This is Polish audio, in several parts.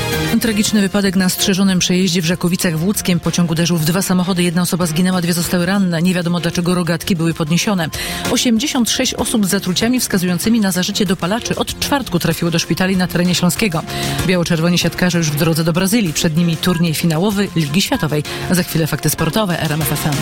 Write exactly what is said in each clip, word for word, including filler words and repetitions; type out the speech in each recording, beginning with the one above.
Tragiczny wypadek na strzeżonym przejeździe w Żakowicach w Łódzkiem. Pociąg uderzył w dwa samochody. Jedna osoba zginęła, dwie zostały ranne. Nie wiadomo, dlaczego rogatki były podniesione. osiemdziesiąt sześć osób z zatruciami wskazującymi na zażycie dopalaczy od czwartku trafiło do szpitali na terenie Śląskiego. Biało-czerwoni siatkarze już w drodze do Brazylii. Przed nimi turniej finałowy Ligi Światowej. Za chwilę fakty sportowe R M F F M.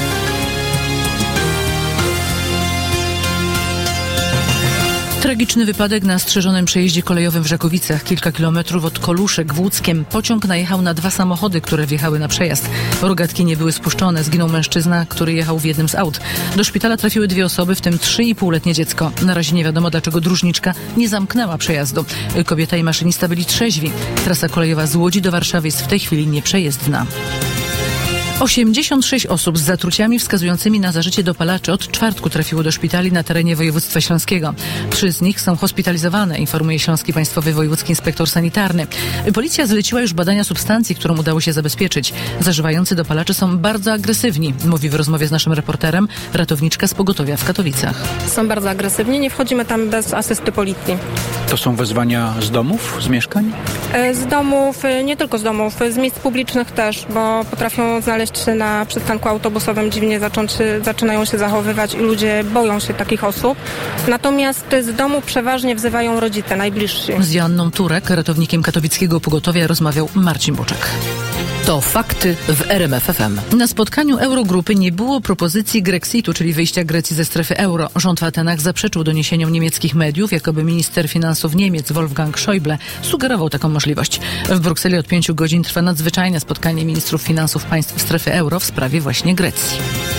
Tragiczny wypadek na strzeżonym przejeździe kolejowym w Żakowicach, kilka kilometrów od Koluszek w Łódzkiem. Pociąg najechał na dwa samochody, które wjechały na przejazd. Rogatki nie były spuszczone. Zginął mężczyzna, który jechał w jednym z aut. Do szpitala trafiły dwie osoby, w tym trzy i półletnie dziecko. Na razie nie wiadomo, dlaczego dróżniczka nie zamknęła przejazdu. Kobieta i maszynista byli trzeźwi. Trasa kolejowa z Łodzi do Warszawy jest w tej chwili nieprzejezdna. osiemdziesiąt sześć osób z zatruciami wskazującymi na zażycie dopalaczy od czwartku trafiło do szpitali na terenie województwa śląskiego. Trzy z nich są hospitalizowane, informuje Śląski Państwowy Wojewódzki Inspektor Sanitarny. Policja zleciła już badania substancji, którą udało się zabezpieczyć. Zażywający dopalaczy są bardzo agresywni, mówi w rozmowie z naszym reporterem ratowniczka z pogotowia w Katowicach. Są bardzo agresywni, nie wchodzimy tam bez asysty policji. To są wezwania z domów, z mieszkań? Z domów, nie tylko z domów, z miejsc publicznych też, bo potrafią znaleźć się na przystanku autobusowym, dziwnie zacząć, zaczynają się zachowywać i ludzie boją się takich osób. Natomiast z domu przeważnie wzywają rodzice, najbliżsi. Z Joanną Turek, ratownikiem katowickiego pogotowia, rozmawiał Marcin Boczek. To fakty w R M F F M. Na spotkaniu Eurogrupy nie było propozycji Grexitu, czyli wyjścia Grecji ze strefy euro. Rząd w Atenach zaprzeczył doniesieniom niemieckich mediów, jakoby minister finansów Niemiec Wolfgang Schäuble sugerował taką możliwość. W Brukseli od pięciu godzin trwa nadzwyczajne spotkanie ministrów finansów państw strefy euro w sprawie właśnie Grecji.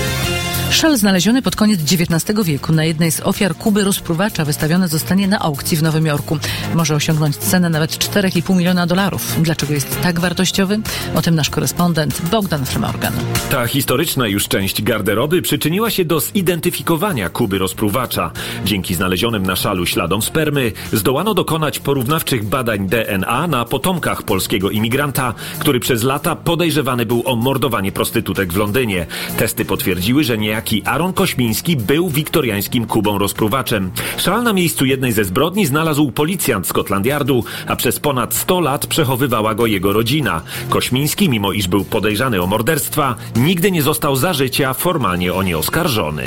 Szal znaleziony pod koniec dziewiętnastego wieku na jednej z ofiar Kuby rozpruwacza wystawiony zostanie na aukcji w Nowym Jorku. Może osiągnąć cenę nawet cztery i pół miliona dolarów. Dlaczego jest tak wartościowy? O tym nasz korespondent Bogdan Fremorgan. Ta historyczna już część garderoby przyczyniła się do zidentyfikowania Kuby rozpruwacza. Dzięki znalezionym na szalu śladom spermy zdołano dokonać porównawczych badań D N A na potomkach polskiego imigranta, który przez lata podejrzewany był o mordowanie prostytutek w Londynie. Testy potwierdziły, że niejaki Aaron Kośmiński był wiktoriańskim Kubą rozpruwaczem. Szal na miejscu jednej ze zbrodni znalazł policjant Scotland Yardu, a przez ponad sto lat przechowywała go jego rodzina. Kośmiński, mimo iż był podejrzany o morderstwa, nigdy nie został za życia formalnie o nie oskarżony.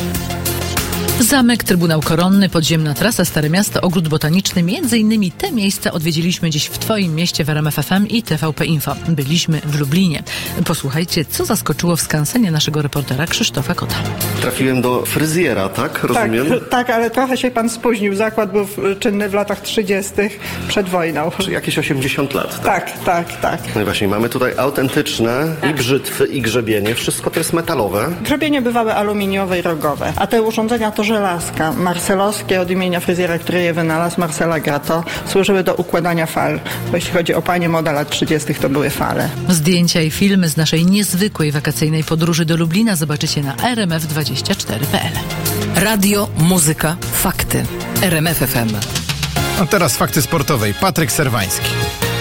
Zamek, Trybunał Koronny, podziemna trasa, Stare Miasto, Ogród Botaniczny. Między innymi te miejsca odwiedziliśmy dziś w Twoim mieście w R M F F M i T V P Info. Byliśmy w Lublinie. Posłuchajcie, co zaskoczyło w skansenie naszego reportera Krzysztofa Kota. Trafiłem do fryzjera, tak? Rozumiem? Tak, tak, ale trochę się pan spóźnił. Zakład był czynny w latach trzydziestych przed wojną. Czy jakieś osiemdziesiąt lat, tak? Tak, tak, tak. No i właśnie, mamy tutaj autentyczne i brzytwy, i grzebienie. Wszystko to jest metalowe. Grzebienie bywały aluminiowe i rogowe, a te urządzenia to żelazka. Marcelowskie od imienia fryzjera, który je wynalazł, Marcela Grato, służyły do układania fal. Bo jeśli chodzi o panie moda lat trzydziestych, to były fale. Zdjęcia i filmy z naszej niezwykłej wakacyjnej podróży do Lublina zobaczycie na r m f dwadzieścia cztery kropka p l. Radio, muzyka, fakty. R M F F M. A teraz fakty sportowej. Patryk Serwański.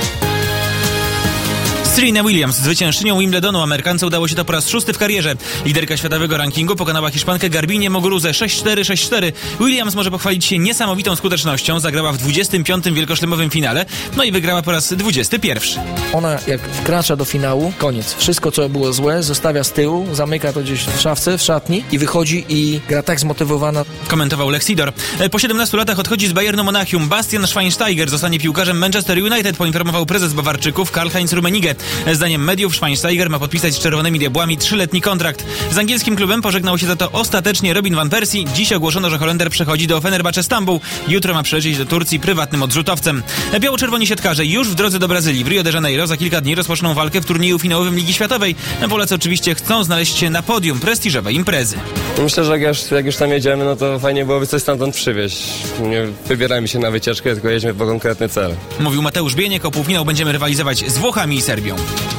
Serena Williams, zwyciężczynią Wimbledonu, Amerykance udało się to po raz szósty w karierze. Liderka światowego rankingu pokonała Hiszpankę Garbinię Muguruzę sześć cztery sześć cztery. Williams może pochwalić się niesamowitą skutecznością. Zagrała w dwudziestym piątym wielkoszlemowym finale, no i wygrała po raz dwudziesty pierwszy. Ona jak wkracza do finału, koniec. Wszystko, co było złe, zostawia z tyłu, zamyka to gdzieś w szafce, w szatni i wychodzi i gra tak zmotywowana. Komentował Lex Sidor. Po siedemnastu latach odchodzi z Bayernu Monachium. Bastian Schweinsteiger zostanie piłkarzem Manchester United, poinformował prezes Bawarczyków Karl-Heinz Rummenigge. Zdaniem mediów Schweinsteiger ma podpisać z Czerwonymi Diabłami trzyletni kontrakt. Z angielskim klubem pożegnał się za to ostatecznie Robin van Persie. Dziś ogłoszono, że Holender przechodzi do Fenerbahce Stambuł. Jutro ma przylecieć do Turcji prywatnym odrzutowcem. Biało-czerwoni siatkarze już w drodze do Brazylii. W Rio de Janeiro za kilka dni rozpoczną walkę w turnieju finałowym Ligi Światowej. Polacy oczywiście chcą znaleźć się na podium prestiżowej imprezy. Myślę, że jak już, jak już tam jedziemy, no to fajnie byłoby coś stamtąd przywieźć. Nie wybierajmy się na wycieczkę, tylko jedźmy po konkretny cel. Mówił Mateusz Bieniek. O półfinał będziemy rywalizować z Włochami i Serbią.